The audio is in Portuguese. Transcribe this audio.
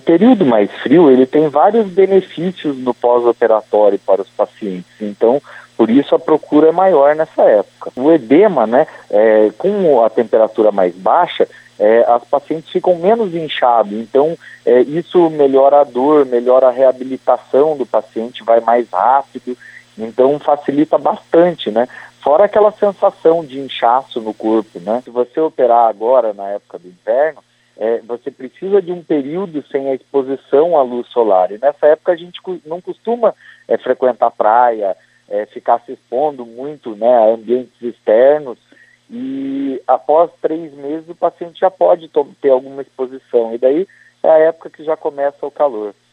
período mais frio, ele tem vários benefícios no pós-operatório para os pacientes, então, por isso a procura é maior nessa época. O edema, né, com a temperatura mais baixa, as pacientes ficam menos inchados, então isso melhora a dor, melhora a reabilitação do paciente, vai mais rápido, então facilita bastante, né? Fora aquela sensação de inchaço no corpo, né? Se você operar agora, na época do inverno, você precisa de um período sem a exposição à luz solar. E nessa época a gente não costuma frequentar praia, ficar se expondo muito, né, a ambientes externos. E após 3 meses o paciente já pode ter alguma exposição. E daí é a época que já começa o calor.